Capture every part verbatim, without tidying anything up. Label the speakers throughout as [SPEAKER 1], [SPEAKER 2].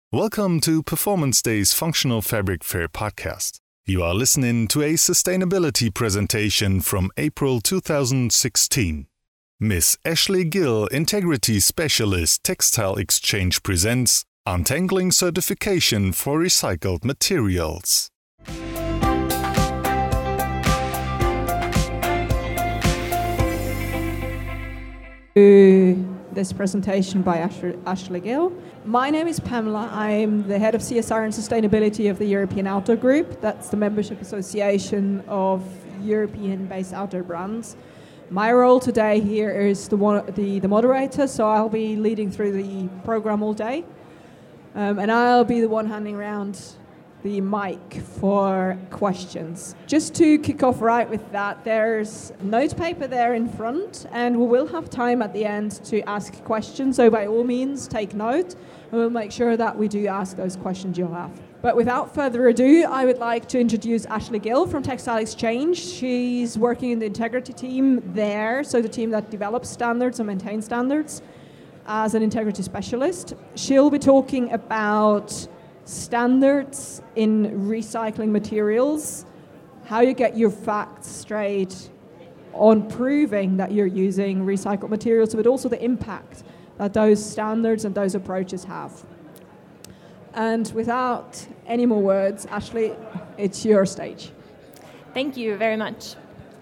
[SPEAKER 1] Welcome to Performance Day's Functional Fabric Fair podcast. You are listening to a sustainability presentation from April two thousand sixteen. Miss Ashley Gill, Integrity Specialist, Textile Exchange presents Untangling Certification for Recycled Materials.
[SPEAKER 2] This presentation by Ashley Gill. My name is Pamela. I'm the head of C S R and sustainability of the European Outdoor Group. That's the membership association of European-based outdoor brands. My role today here is the, one, the, the moderator, so I'll be leading through the program all day. Um, and I'll be the one handing around the mic for questions. Just to kick off right with that, there's note paper there in front, and we will have time at the end to ask questions, so by all means take note, and we'll make sure that we do ask those questions you'll have. But without further ado, I would like to introduce Ashley Gill from Textile Exchange. She's working in the integrity team there, so the team that develops standards and maintains standards as an integrity specialist. She'll be talking about standards in recycling materials, how you get your facts straight on proving that you're using recycled materials, but also the impact that those standards and those approaches have. And without any more words, Ashley, it's your stage.
[SPEAKER 3] Thank you very much.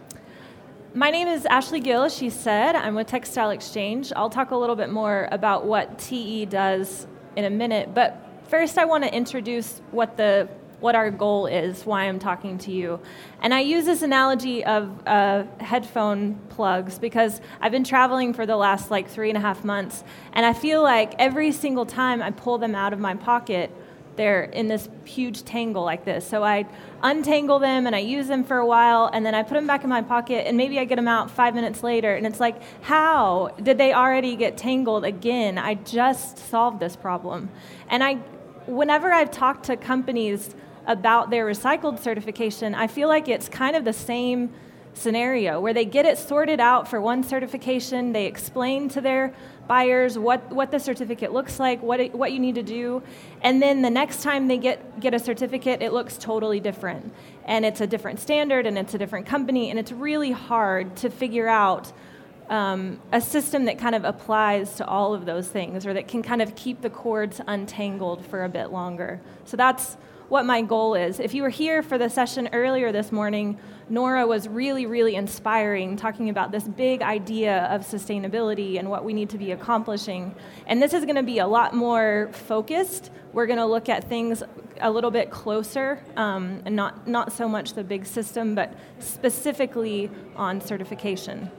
[SPEAKER 3] My name is Ashley Gill, as she said. I'm with Textile Exchange. I'll talk a little bit more about what T E does in a minute, but first, I want to introduce what the what our goal is, why I'm talking to you. And I use this analogy of uh, headphone plugs because I've been traveling for the last like three and a half months, and I feel like every single time I pull them out of my pocket, they're in this huge tangle like this. So I untangle them and I use them for a while, and then I put them back in my pocket, and maybe I get them out five minutes later, and it's like, how did they already get tangled again? I just solved this problem. And I Whenever I've talked to companies about their recycled certification, I feel like it's kind of the same scenario where they get it sorted out for one certification, they explain to their buyers what, what the certificate looks like, what it, what you need to do, and then the next time they get, get a certificate, it looks totally different. And it's a different standard, and it's a different company, and it's really hard to figure out Um, a system that kind of applies to all of those things, or that can kind of keep the cords untangled for a bit longer. So that's what my goal is. If you were here for the session earlier this morning, Nora was really, really inspiring, talking about this big idea of sustainability and what we need to be accomplishing. And this is going to be a lot more focused. We're going to look at things a little bit closer, um, and not, not so much the big system, but specifically on certification.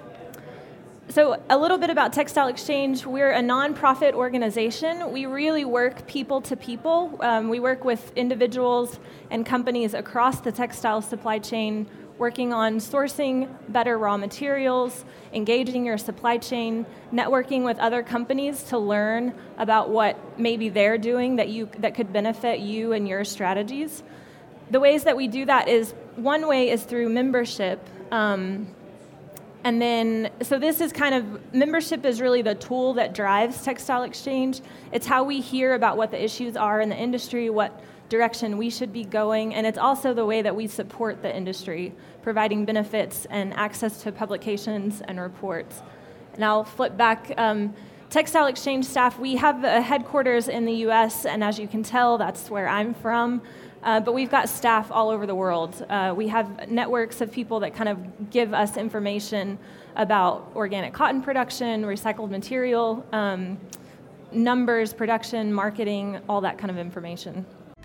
[SPEAKER 3] So a little bit about Textile Exchange. We're a nonprofit organization. We really work people to people. Um, we work with individuals and companies across the textile supply chain, working on sourcing better raw materials, engaging your supply chain, networking with other companies to learn about what maybe they're doing that you that could benefit you and your strategies. The ways that we do that is, one way is through membership. Um, And then, so this is kind of, membership is really the tool that drives Textile Exchange. It's how we hear about what the issues are in the industry, what direction we should be going, and it's also the way that we support the industry, providing benefits and access to publications and reports. And I'll flip back. Um, Textile Exchange staff, we have a headquarters in the U S, and as you can tell, that's where I'm from. Uh, but we've got staff all over the world. Uh, we have networks of people that kind of give us information about organic cotton production, recycled material, um, numbers, production, marketing, all that kind of information.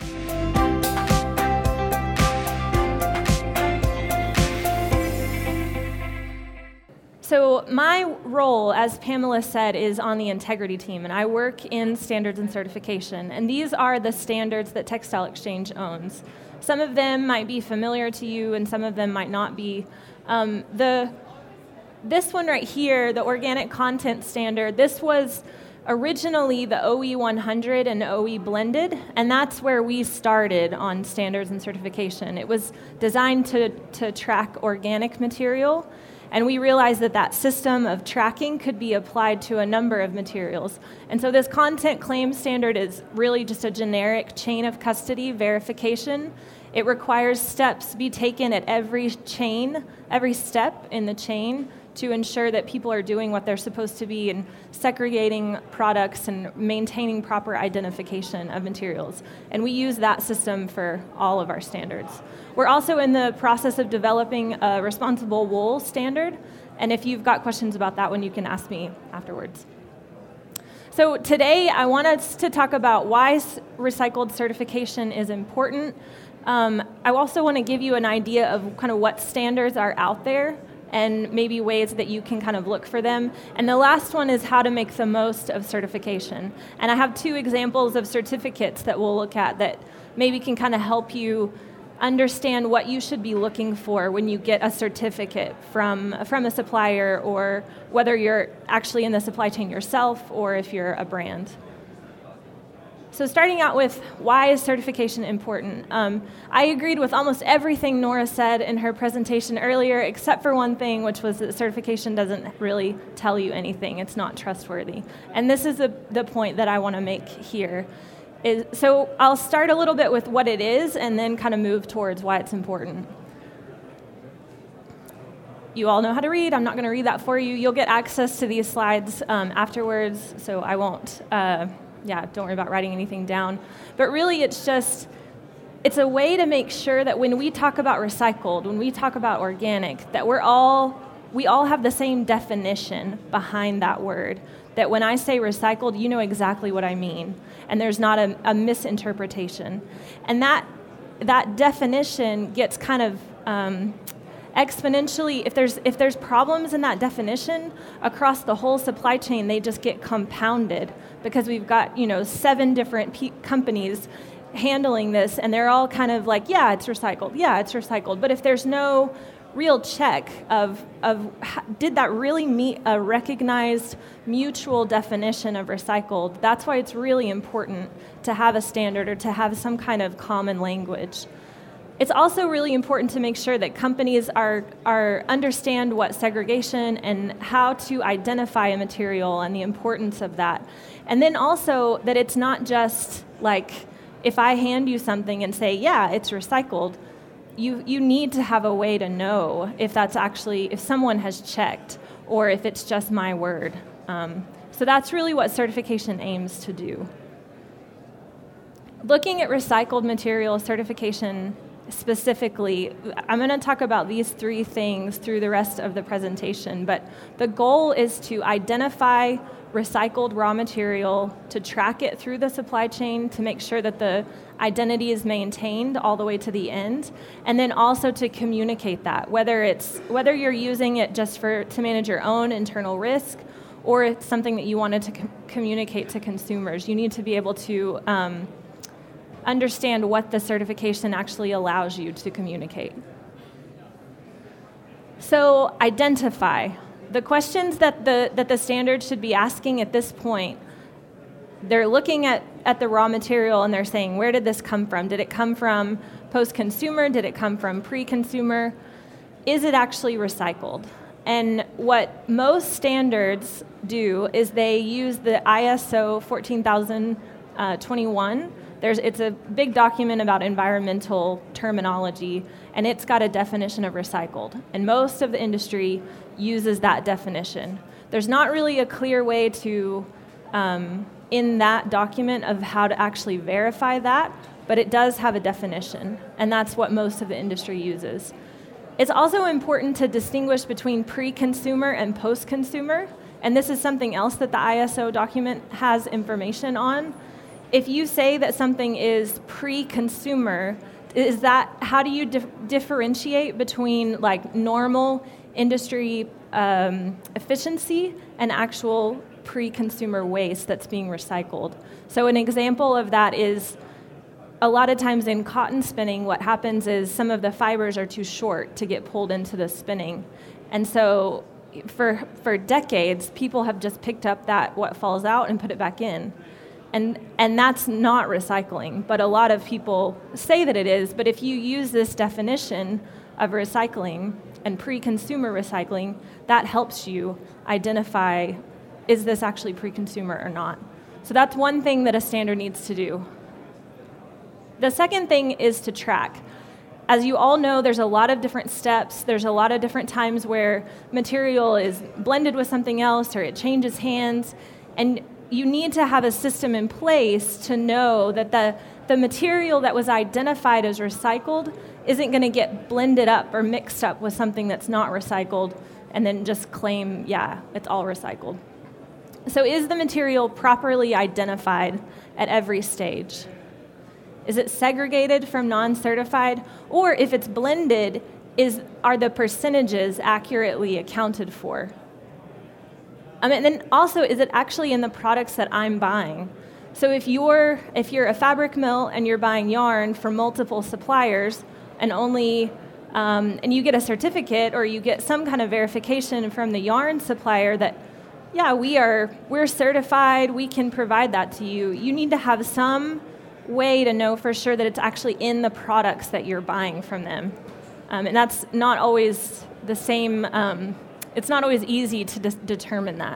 [SPEAKER 3] So my role, as Pamela said, is on the integrity team, and I work in standards and certification. And these are the standards that Textile Exchange owns. Some of them might be familiar to you, and some of them might not be. Um, the this one right here, the organic content standard, this was originally the O E one hundred and O E blended, and that's where we started on standards and certification. It was designed to, to track organic material. And we realized that that system of tracking could be applied to a number of materials. And so this content claim standard is really just a generic chain of custody verification. It requires steps be taken at every chain, every step in the chain, to ensure that people are doing what they're supposed to be and segregating products and maintaining proper identification of materials. And we use that system for all of our standards. We're also in the process of developing a responsible wool standard, and if you've got questions about that one, you can ask me afterwards. So today, I want us to talk about why recycled certification is important. Um, I also want to give you an idea of kind of what standards are out there and maybe ways that you can kind of look for them. And the last one is how to make the most of certification. And I have two examples of certificates that we'll look at that maybe can kind of help you understand what you should be looking for when you get a certificate from, from a supplier, or whether you're actually in the supply chain yourself or if you're a brand. So starting out with, why is certification important? Um, I agreed with almost everything Nora said in her presentation earlier, except for one thing, which was that certification doesn't really tell you anything. It's not trustworthy. And this is the, the point that I want to make here. Is, so I'll start a little bit with what it is and then kind of move towards why it's important. You all know how to read. I'm not going to read that for you. You'll get access to these slides um, afterwards, so I won't... Uh, Yeah, don't worry about writing anything down. But really, it's just, it's a way to make sure that when we talk about recycled, when we talk about organic, that we're all, we all have the same definition behind that word. That when I say recycled, you know exactly what I mean. And there's not a, a misinterpretation. And that, that definition gets kind of... Um, exponentially, if there's if there's problems in that definition across the whole supply chain, they just get compounded because we've got, you know, seven different pe- companies handling this, and they're all kind of like, yeah, it's recycled, yeah, it's recycled. But if there's no real check of of did that really meet a recognized mutual definition of recycled, that's why it's really important to have a standard or to have some kind of common language. It's also really important to make sure that companies are, are understand what segregation and how to identify a material and the importance of that. And then also that it's not just like, if I hand you something and say, yeah, it's recycled, you, you need to have a way to know if that's actually, if someone has checked or if it's just my word. Um, so that's really what certification aims to do. Looking at recycled material certification specifically, I'm going to talk about these three things through the rest of the presentation, but the goal is to identify recycled raw material, to track it through the supply chain to make sure that the identity is maintained all the way to the end, and then also to communicate that, whether it's whether you're using it just for to manage your own internal risk or it's something that you wanted to com- communicate to consumers. You need to be able to um, understand what the certification actually allows you to communicate. So identify. The questions that the that the standard should be asking at this point, they're looking at, at the raw material and they're saying, where did this come from? Did it come from post-consumer? Did it come from pre-consumer? Is it actually recycled? And what most standards do is they use the I S O fourteen thousand twenty-one. There's, it's a big document about environmental terminology, and it's got a definition of recycled. And most of the industry uses that definition. There's not really a clear way to, um, in that document, of how to actually verify that, but it does have a definition, and that's what most of the industry uses. It's also important to distinguish between pre-consumer and post-consumer, and this is something else that the I S O document has information on. If you say that something is pre-consumer, is that, how do you dif- differentiate between like normal industry um, efficiency and actual pre-consumer waste that's being recycled? So an example of that is a lot of times in cotton spinning, what happens is some of the fibers are too short to get pulled into the spinning. And so for for decades, people have just picked up that what falls out and put it back in. And and that's not recycling, but a lot of people say that it is. But if you use this definition of recycling, and pre-consumer recycling, that helps you identify, is this actually pre-consumer or not? So that's one thing that a standard needs to do. The second thing is to track. As you all know, there's a lot of different steps. There's a lot of different times where material is blended with something else or it changes hands. And you need to have a system in place to know that the, the material that was identified as recycled isn't going to get blended up or mixed up with something that's not recycled and then just claim, yeah, it's all recycled. So is the material properly identified at every stage? Is it segregated from non-certified? Or if it's blended, is are the percentages accurately accounted for? Um, and then also, is it actually in the products that I'm buying? So if you're if you're a fabric mill and you're buying yarn from multiple suppliers and only um, and you get a certificate or you get some kind of verification from the yarn supplier that, yeah, we are we're certified, we can provide that to you. You need to have some way to know for sure that it's actually in the products that you're buying from them. Um, and that's not always the same, um, it's not always easy to de- determine that.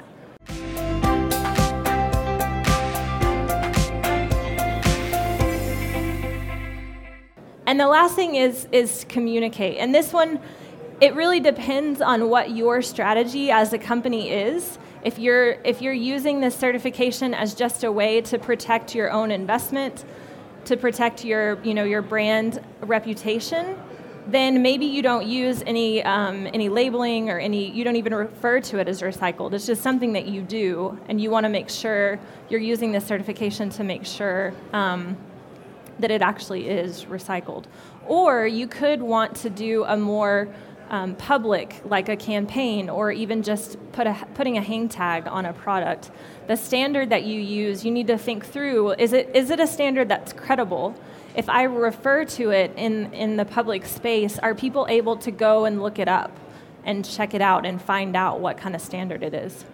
[SPEAKER 3] And the last thing is is communicate. And this one, it really depends on what your strategy as a company is. If you're if you're using this certification as just a way to protect your own investment, to protect your you know your brand reputation, then maybe you don't use any um, any labeling or any you don't even refer to it as recycled. It's just something that you do, and you want to make sure you're using this certification to make sure um, that it actually is recycled. Or you could want to do a more Um, public, like a campaign, or even just put a, putting a hang tag on a product. The standard that you use, you need to think through, is it is it a standard that's credible? If I refer to it in, in the public space, are people able to go and look it up and check it out and find out what kind of standard it is?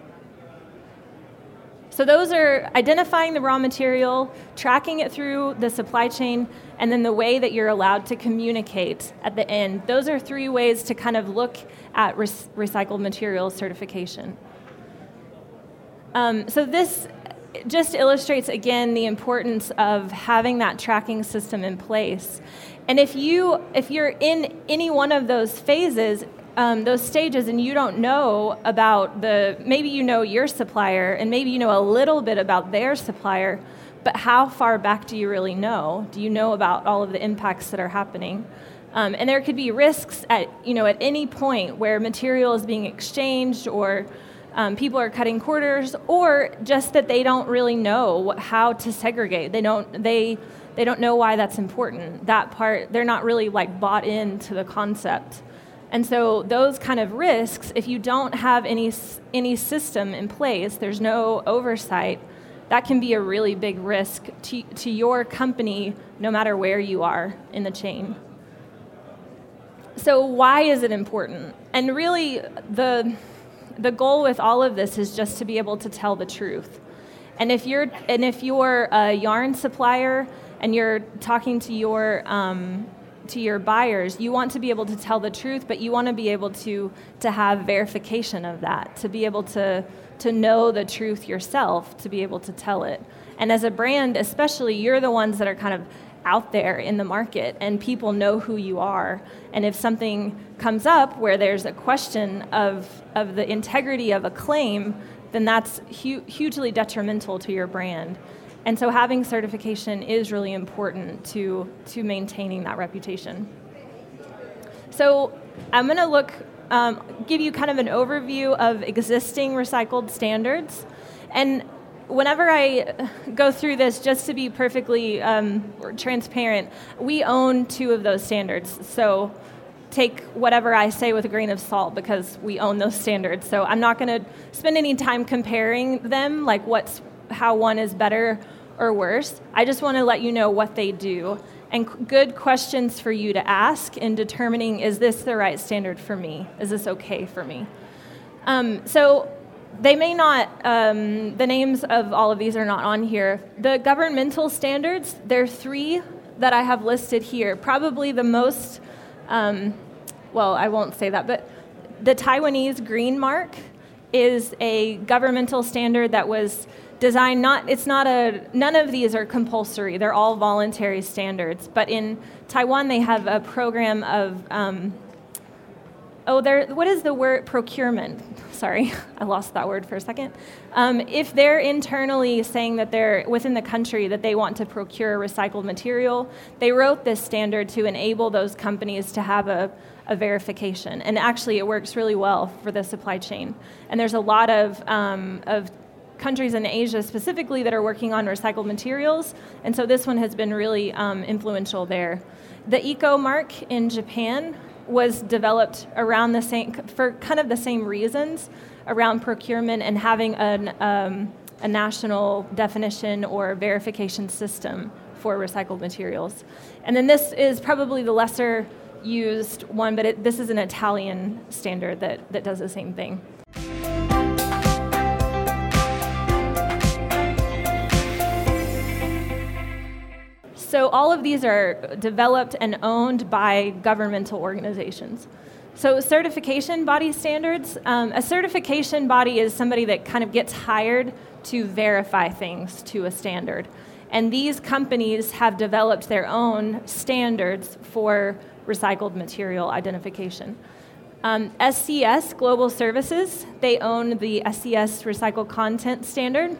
[SPEAKER 3] So those are identifying the raw material, tracking it through the supply chain, and then the way that you're allowed to communicate at the end. Those are three ways to kind of look at re- recycled materials certification. Um, so this just illustrates, again, the importance of having that tracking system in place. And if you, if you're in any one of those phases, Um, those stages, and you don't know about the, maybe you know your supplier, and maybe you know a little bit about their supplier, but how far back do you really know? Do you know about all of the impacts that are happening? Um, and there could be risks at, you know, at any point where material is being exchanged, or um, people are cutting corners, or just that they don't really know what, how to segregate. They don't, they, they don't know why that's important. That part, they're not really like bought into the concept. And so those kind of risks, if you don't have any any system in place, there's no oversight, that can be a really big risk to, to your company, no matter where you are in the chain. So why is it important? And really, the the goal with all of this is just to be able to tell the truth. And if you're and if you're a yarn supplier and you're talking to your um, to your buyers, you want to be able to tell the truth, but you want to be able to to have verification of that, to be able to to know the truth yourself, to be able to tell it. And as a brand, especially, you're the ones that are kind of out there in the market, and people know who you are. And if something comes up where there's a question of of the integrity of a claim, then that's hu- hugely detrimental to your brand. And so having certification is really important to, to maintaining that reputation. So I'm going to look, um, give you kind of an overview of existing recycled standards. And whenever I go through this, just to be perfectly um, transparent, we own two of those standards. So take whatever I say with a grain of salt, because we own those standards. So I'm not going to spend any time comparing them, like what's how one is better or worse. I just want to let you know what they do, and good questions for you to ask in determining, is this the right standard for me? Is this okay for me? Um, so they may not, um, the names of all of these are not on here. The governmental standards, there are three that I have listed here. Probably the most um, well, I won't say that, but the Taiwanese Green Mark is a governmental standard that was designed not, it's not a, none of these are compulsory, they're all voluntary standards, but in Taiwan they have a program of, um, oh, there, what is the word, procurement? Sorry, I lost that word for a second. Um, if they're internally saying that they're within the country that they want to procure recycled material, they wrote this standard to enable those companies to have a, a verification. And actually it works really well for the supply chain. And there's a lot of, um, of countries in Asia specifically that are working on recycled materials. And so this one has been really um, influential there. The Eco Mark in Japan was developed around the same, for kind of the same reasons, around procurement and having an, um, a national definition or verification system for recycled materials. And then this is probably the lesser used one, but it, this is an Italian standard that, that does the same thing. So all of these are developed and owned by governmental organizations. So certification body standards, um, a certification body is somebody that kind of gets hired to verify things to a standard. And these companies have developed their own standards for recycled material identification. Um, S C S, Global Services, they own the S C S Recycled Content Standard.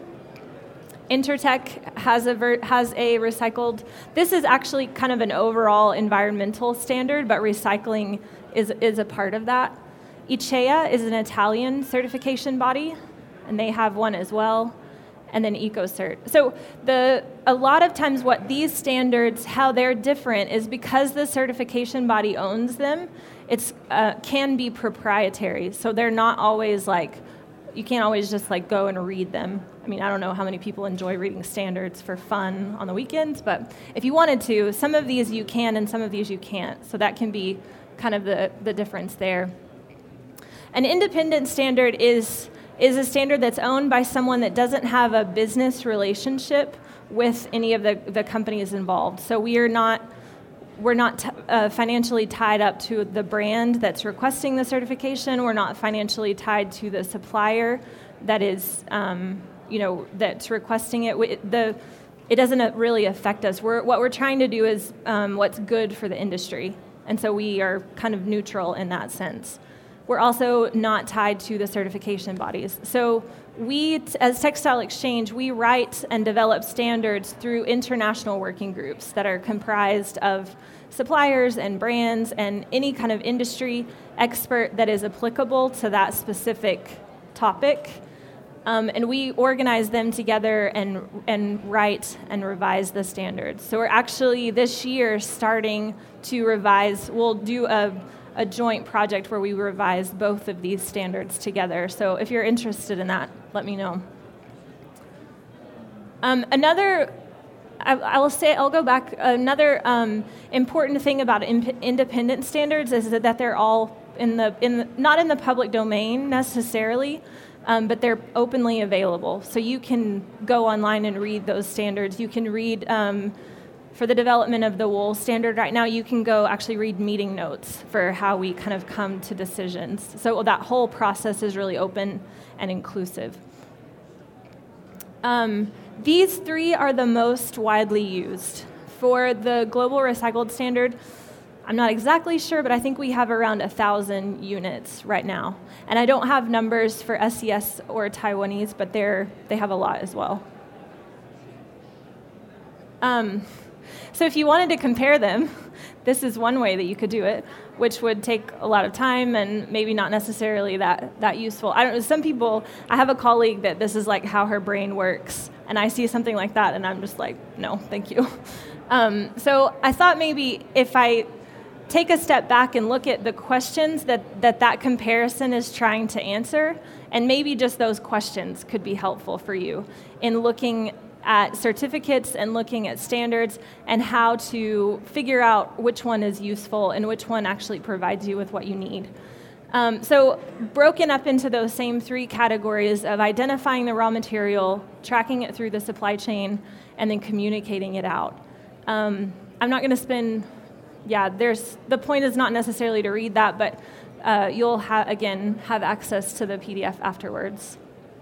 [SPEAKER 3] Intertek has a ver- has a recycled, this is actually kind of an overall environmental standard, but recycling is, is a part of that. I C E A is an Italian certification body, and they have one as well, and then EcoCert. So the a lot of times what these standards, how they're different is because the certification body owns them, it's uh, can be proprietary. So they're not always like, you can't always just like go and read them. I mean, I don't know how many people enjoy reading standards for fun on the weekends, but if you wanted to, some of these you can and some of these you can't. So that can be kind of the, the difference there. An independent standard is, is a standard that's owned by someone that doesn't have a business relationship with any of the, the companies involved. So we are not We're not t- uh, financially tied up to the brand that's requesting the certification. We're not financially tied to the supplier that is, um, you know, that's requesting it. We, the, it doesn't really affect us. We're, what we're trying to do is um, what's good for the industry. And so we are kind of neutral in that sense. We're also not tied to the certification bodies. So we, as Textile Exchange, we write and develop standards through international working groups that are comprised of suppliers and brands and any kind of industry expert that is applicable to that specific topic. Um, and we organize them together and and write and revise the standards. So we're actually this year starting to revise, we'll do a a joint project where we revise both of these standards together. So if you're interested in that, let me know. Um, another, I, I will say, I'll go back, another um, important thing about imp- independent standards is that, that they're all in the, in the, not in the public domain necessarily, um, but they're openly available. So you can go online and read those standards. You can read, um, for the development of the wool standard right now, you can go actually read meeting notes for how we kind of come to decisions. So that whole process is really open and inclusive. Um, these three are the most widely used. For the global recycled standard, I'm not exactly sure, but I think we have around one thousand units right now. And I don't have numbers for S C S or Taiwanese, but they're, they have a lot as well. Um, So if you wanted to compare them, this is one way that you could do it, which would take a lot of time and maybe not necessarily that, that useful. I don't know, some people, I have a colleague that this is like how her brain works, and I see something like that, and I'm just like, no, thank you. Um, so I thought maybe if I take a step back and look at the questions that, that that comparison is trying to answer, and maybe just those questions could be helpful for you in looking at certificates and looking at standards and how to figure out which one is useful and which one actually provides you with what you need. Um, so broken up into those same three categories of identifying the raw material, tracking it through the supply chain, and then communicating it out. Um, I'm not going to spend yeah, there's the point is not necessarily to read that, but uh, you'll ha- again have access to the P D F afterwards.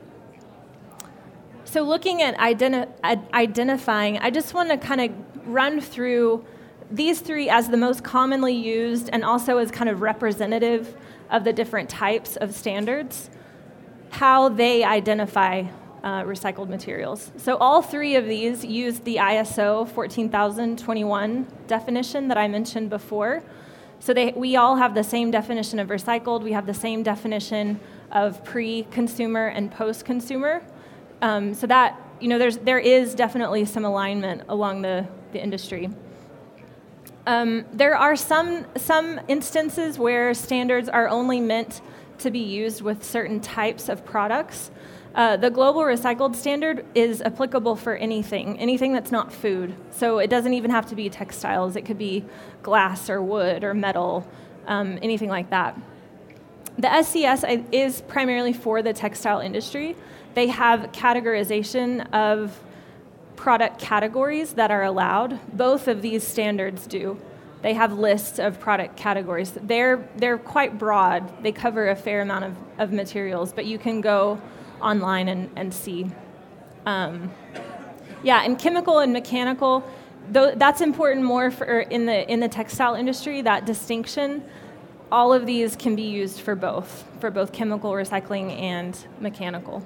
[SPEAKER 3] So looking at identi- identifying, I just want to kind of run through these three as the most commonly used and also as kind of representative of the different types of standards, how they identify uh, recycled materials. So all three of these use the I S O fourteen thousand twenty-one definition that I mentioned before. So they, we all have the same definition of recycled. We have the same definition of pre-consumer and post-consumer. Um, so that, you know, there's there is definitely some alignment along the, the industry. Um, there are some some instances where standards are only meant to be used with certain types of products. Uh, the Global Recycled Standard is applicable for anything, anything that's not food. So it doesn't even have to be textiles. It could be glass or wood or metal, um, anything like that. The S C S is primarily for the textile industry. They have categorization of product categories that are allowed. Both of these standards do. They have lists of product categories. They're they're quite broad. They cover a fair amount of, of materials, but you can go online and, and see. Um, yeah, and chemical and mechanical, though that's important more for in the in the textile industry, that distinction. All of these can be used for both, for both chemical recycling and mechanical.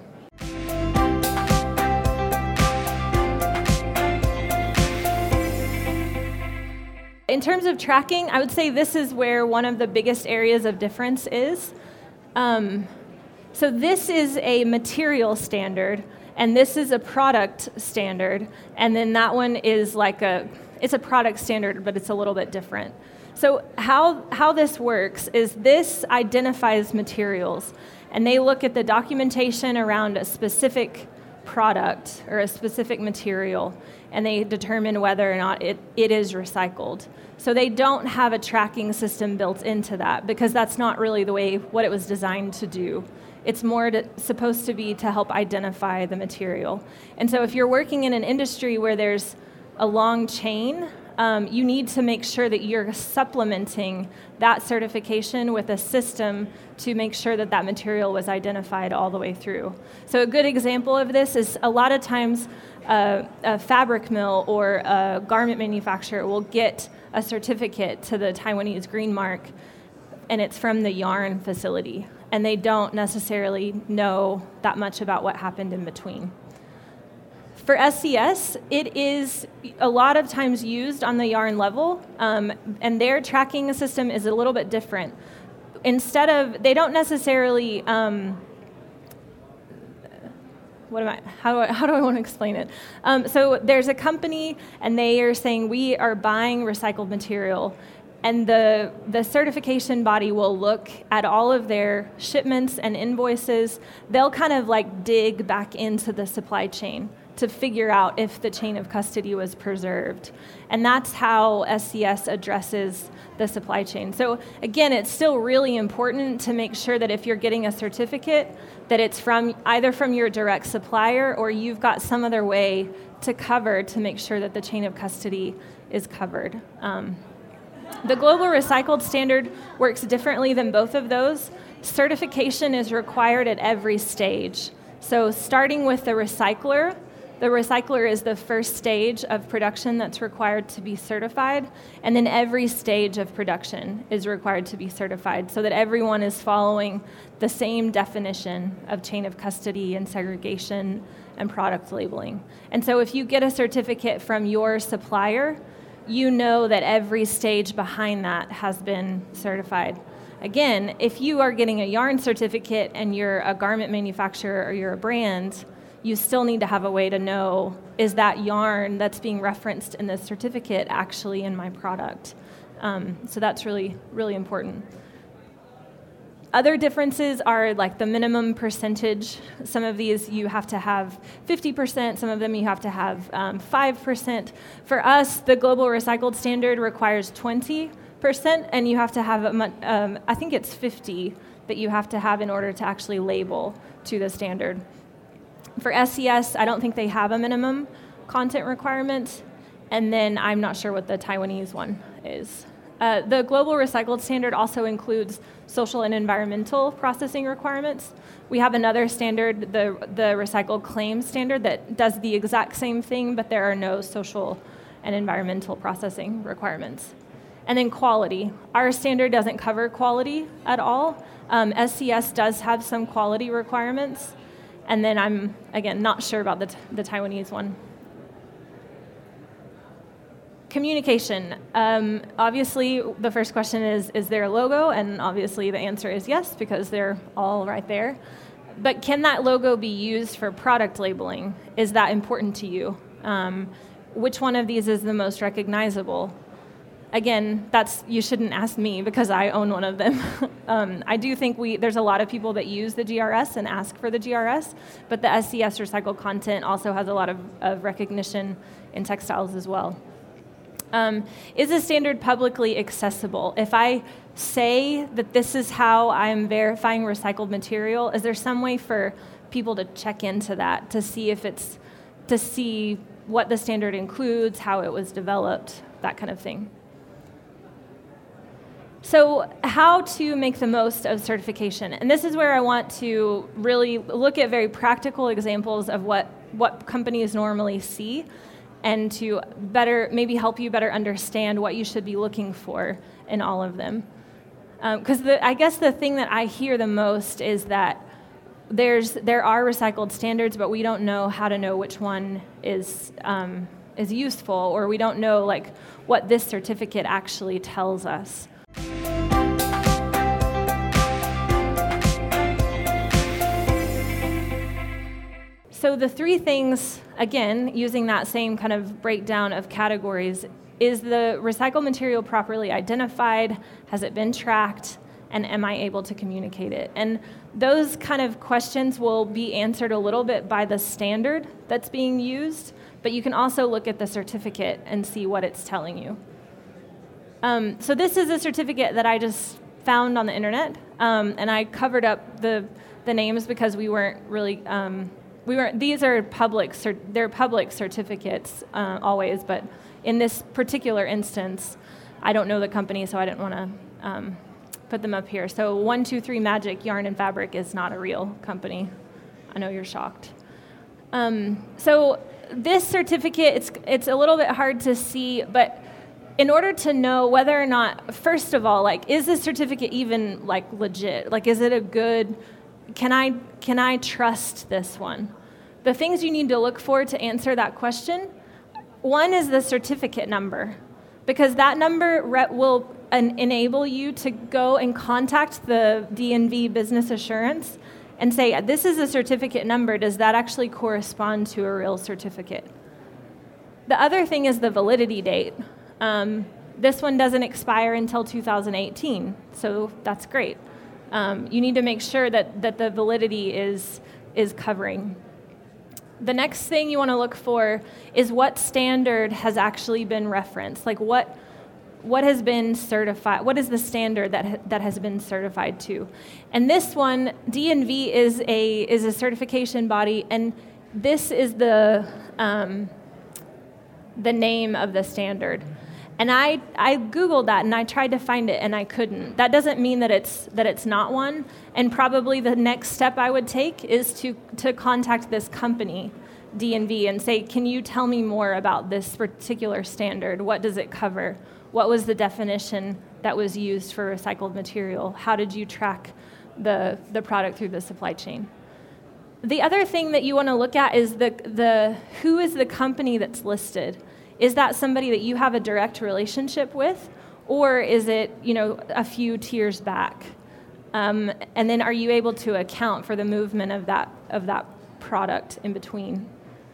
[SPEAKER 3] In terms of tracking, I would say this is where one of the biggest areas of difference is. Um, so this is a material standard, and this is a product standard, and then that one is like a, it's a product standard, but it's a little bit different. So how how this works is this identifies materials, and they look at the documentation around a specific product or a specific material, and they determine whether or not it, it is recycled. So they don't have a tracking system built into that because that's not really the way what it was designed to do. It's more to, supposed to be to help identify the material. And so if you're working in an industry where there's a long chain, um, you need to make sure that you're supplementing that certification with a system to make sure that that material was identified all the way through. So a good example of this is a lot of times uh, a fabric mill or a garment manufacturer will get a certificate to the Taiwanese Green Mark, and it's from the yarn facility, and they don't necessarily know that much about what happened in between. For S C S, it is a lot of times used on the yarn level, um, and their tracking system is a little bit different. Instead of, they don't necessarily, um, what am I, how do I, how do I want to explain it? Um, so there's a company, and they are saying, we are buying recycled material, and the, the certification body will look at all of their shipments and invoices. They'll kind of like dig back into the supply chain to figure out if the chain of custody was preserved. And that's how S C S addresses the supply chain. So again, it's still really important to make sure that if you're getting a certificate, that it's from either from your direct supplier or you've got some other way to cover to make sure that the chain of custody is covered. Um, the Global Recycled Standard works differently than both of those. Certification is required at every stage. So starting with the recycler, the recycler is the first stage of production that's required to be certified, and then every stage of production is required to be certified so that everyone is following the same definition of chain of custody and segregation and product labeling. And so if you get a certificate from your supplier, you know that every stage behind that has been certified. Again, if you are getting a yarn certificate and you're a garment manufacturer or you're a brand, you still need to have a way to know, is that yarn that's being referenced in this certificate actually in my product? Um, so that's really, really important. Other differences are like the minimum percentage. Some of these you have to have fifty percent, some of them you have to have um, five percent. For us, the Global Recycled Standard requires twenty percent, and you have to have, a, um, I think it's fifty that you have to have in order to actually label to the standard. For S C S, I don't think they have a minimum content requirement, and then I'm not sure what the Taiwanese one is. Uh, the Global Recycled Standard also includes social and environmental processing requirements. We have another standard, the, the Recycled Claims Standard, that does the exact same thing, but there are no social and environmental processing requirements. And then quality. Our standard doesn't cover quality at all. Um, S C S does have some quality requirements. And then I'm, again, not sure about the, t- the Taiwanese one. Communication. Um, obviously, the first question is, is there a logo? And obviously the answer is yes, because they're all right there. But can that logo be used for product labeling? Is that important to you? Um, which one of these is the most recognizable? Again, that's you shouldn't ask me because I own one of them. um, I do think we there's a lot of people that use the G R S and ask for the G R S, but the S C S recycled content also has a lot of, of recognition in textiles as well. Um, is the standard publicly accessible? If I say that this is how I'm verifying recycled material, is there some way for people to check into that to see if it's to see what the standard includes, how it was developed, that kind of thing? So how to make the most of certification. And this is where I want to really look at very practical examples of what, what companies normally see and to better, maybe help you better understand what you should be looking for in all of them. Because um, I guess the thing that I hear the most is that there's there are recycled standards, but we don't know how to know which one is um, is useful, or we don't know like what this certificate actually tells us. So the three things, again, using that same kind of breakdown of categories, is the recycled material properly identified? Has it been tracked? And am I able to communicate it? And those kind of questions will be answered a little bit by the standard that's being used, but you can also look at the certificate and see what it's telling you. Um, so this is a certificate that I just found on the internet, um, and I covered up the the names because we weren't really um, we weren't. These are public. Cert, they're public certificates uh, always, but in this particular instance, I don't know the company, so I didn't want to um, put them up here. So one two three Magic Yarn and Fabric is not a real company. I know you're shocked. Um, so this certificate, it's it's a little bit hard to see, but in order to know whether or not, first of all, like, is this certificate even like legit? Like, is it a good, can I can I trust this one? The things you need to look for to answer that question, one is the certificate number, because that number re- will en- enable you to go and contact the D N V Business Assurance and say, this is a certificate number, does that actually correspond to a real certificate? The other thing is the validity date. Um, this one doesn't expire until two thousand eighteen, so that's great. Um, you need to make sure that, that the validity is, is covering. The next thing you want to look for is what standard has actually been referenced. Like what what has been certified, what is the standard that ha- that has been certified to? And this one, D N V is a is a certification body, and this is the um, the name of the standard. And I, I Googled that and I tried to find it and I couldn't. That doesn't mean that it's that it's not one. And probably the next step I would take is to, to contact this company, D N V, and say, can you tell me more about this particular standard? What does it cover? What was the definition that was used for recycled material? How did you track the, the product through the supply chain? The other thing that you want to look at is the the who is the company that's listed? Is that somebody that you have a direct relationship with, or is it, you know, a few tiers back? Um, and then are you able to account for the movement of that of that product in between?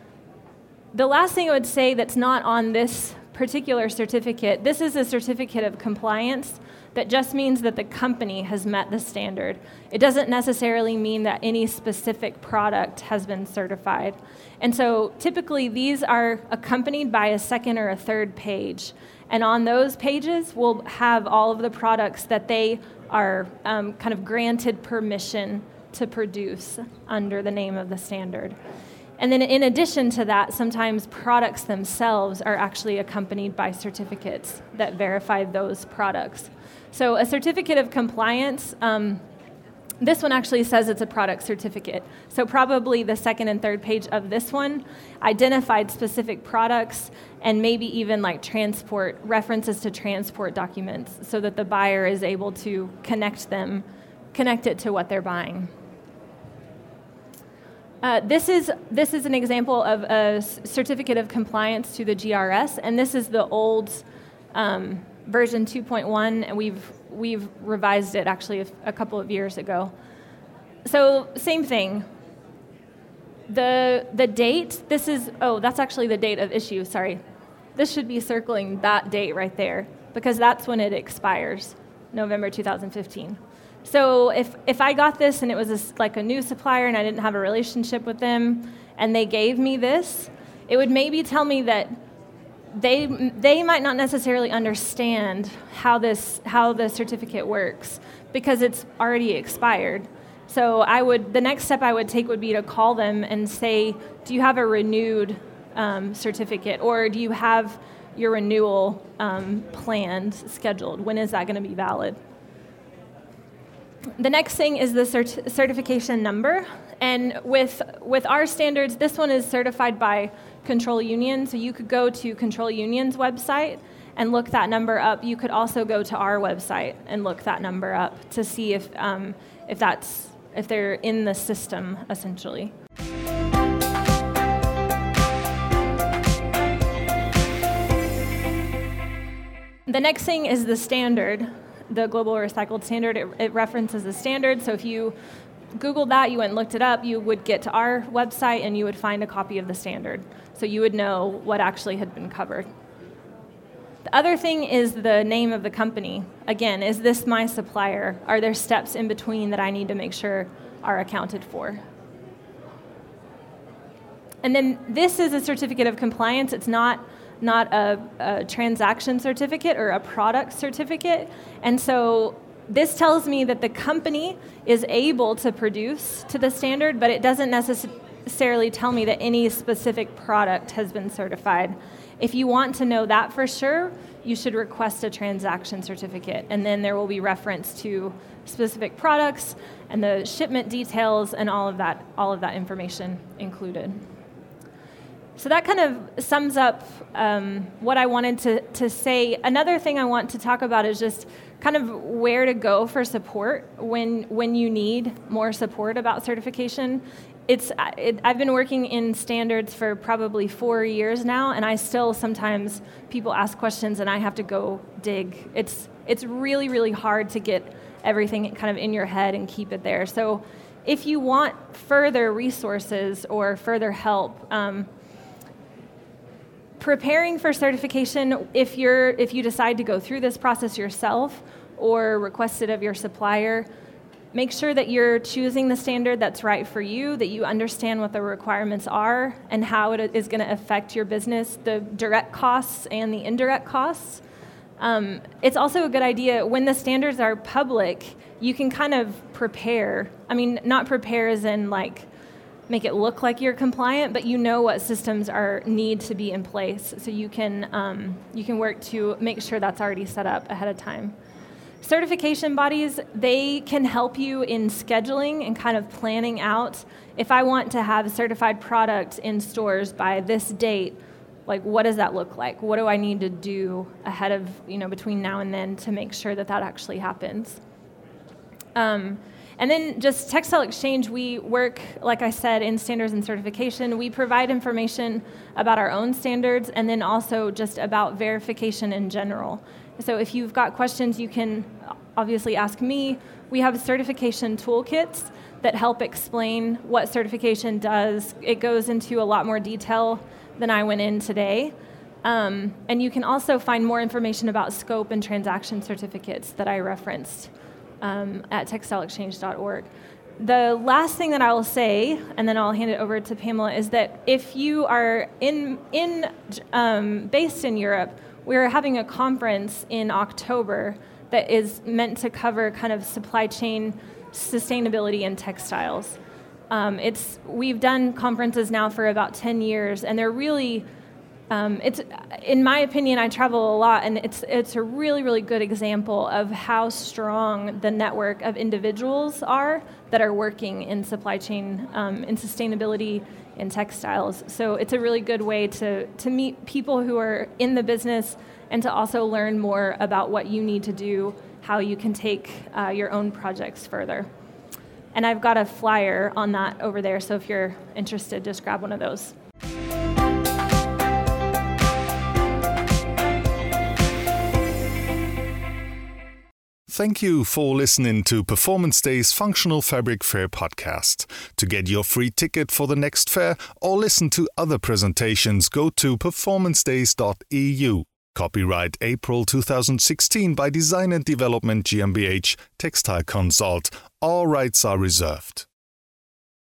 [SPEAKER 3] The last thing I would say that's not on this particular certificate, this is a certificate of compliance that just means that the company has met the standard. It doesn't necessarily mean that any specific product has been certified. And so typically these are accompanied by a second or a third page. And on those pages, we'll have all of the products that they are um, kind of granted permission to produce under the name of the standard. And then in addition to that, sometimes products themselves are actually accompanied by certificates that verify those products. So a certificate of compliance, um, this one actually says it's a product certificate. So probably the second and third page of this one identified specific products and maybe even like transport, references to transport documents so that the buyer is able to connect them, connect it to what they're buying. Uh, this is this is an example of a certificate of compliance to the G R S, and this is the old um, version two point one, and we've we've revised it actually a, a couple of years ago. So same thing. The the date. This is oh that's actually the date of issue. Sorry, this should be circling that date right there because that's when it expires, November two thousand fifteen. So if, if I got this and it was a, like a new supplier and I didn't have a relationship with them and they gave me this, it would maybe tell me that they they might not necessarily understand how this how the certificate works because it's already expired. So I would the next step I would take would be to call them and say, do you have a renewed um, certificate, or do you have your renewal um, planned, scheduled? When is that going to be valid? The next thing is the cert- certification number, and with with our standards, this one is certified by Control Union, so you could go to Control Union's website and look that number up. You could also go to our website and look that number up to see if um, if that's if they're in the system, essentially. The next thing is the standard. The Global Recycled Standard, it, it references the standard. So if you Googled that, you went and looked it up, you would get to our website and you would find a copy of the standard. So you would know what actually had been covered. The other thing is the name of the company. Again, is this my supplier? Are there steps in between that I need to make sure are accounted for? And then this is a certificate of compliance. It's not not a, a transaction certificate or a product certificate. And so this tells me that the company is able to produce to the standard, but it doesn't necessarily tell me that any specific product has been certified. If you want to know that for sure, you should request a transaction certificate, and then there will be reference to specific products and the shipment details and all of that, all of that information included. So that kind of sums up um, what I wanted to, to say. Another thing I want to talk about is just kind of where to go for support when when you need more support about certification. It's it, I've been working in standards for probably four years now, and I still sometimes people ask questions and I have to go dig. It's it's really, really hard to get everything kind of in your head and keep it there. So if you want further resources or further help, um, preparing for certification, if you're if you decide to go through this process yourself or request it of your supplier, make sure that you're choosing the standard that's right for you, that you understand what the requirements are and how it is going to affect your business, the direct costs and the indirect costs. Um, it's also a good idea, when the standards are public, you can kind of prepare. I mean, not prepare as in like make it look like you're compliant, but you know what systems are need to be in place, so you can um, you can work to make sure that's already set up ahead of time. Certification bodies, they can help you in scheduling and kind of planning out. If I want to have a certified product in stores by this date, like what does that look like? What do I need to do ahead of, you know, between now and then to make sure that that actually happens? Um, And then just Textile Exchange, we work, like I said, in standards and certification. We provide information about our own standards and then also just about verification in general. So if you've got questions, you can obviously ask me. We have certification toolkits that help explain what certification does. It goes into a lot more detail than I went in today. Um, and you can also find more information about scope and transaction certificates that I referenced Um, at textile exchange dot org. The last thing that I will say, and then I'll hand it over to Pamela, is that if you are in in um, based in Europe, we're having a conference in October that is meant to cover kind of supply chain sustainability in textiles. Um, it's we've done conferences now for about ten years, and they're really, um, it's in my opinion, I travel a lot, and it's it's a really really good example of how strong the network of individuals are that are working in supply chain, um, in sustainability, in textiles. So it's a really good way to to meet people who are in the business, and to also learn more about what you need to do, how you can take uh, your own projects further. And I've got a flyer on that over there, so if you're interested, just grab one of those.
[SPEAKER 1] Thank you for listening to Performance Day's Functional Fabric Fair podcast. To get your free ticket for the next fair or listen to other presentations, go to performance days dot e u. Copyright April twenty sixteen by Design and Development GmbH, Textile Consult. All rights are reserved.